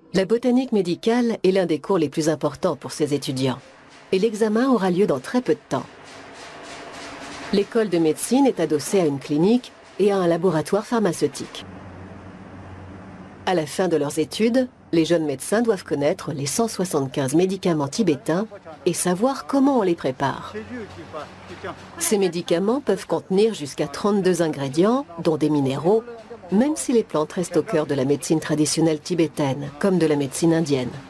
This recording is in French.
La botanique médicale est l'un des cours les plus importants pour ces étudiants. Et l'examen aura lieu dans très peu de temps. L'école de médecine est adossée à une clinique et à un laboratoire pharmaceutique. À la fin de leurs études, les jeunes médecins doivent connaître les 175 médicaments tibétains et savoir comment on les prépare. Ces médicaments peuvent contenir jusqu'à 32 ingrédients, dont des minéraux, même si les plantes restent au cœur de la médecine traditionnelle tibétaine, comme de la médecine indienne.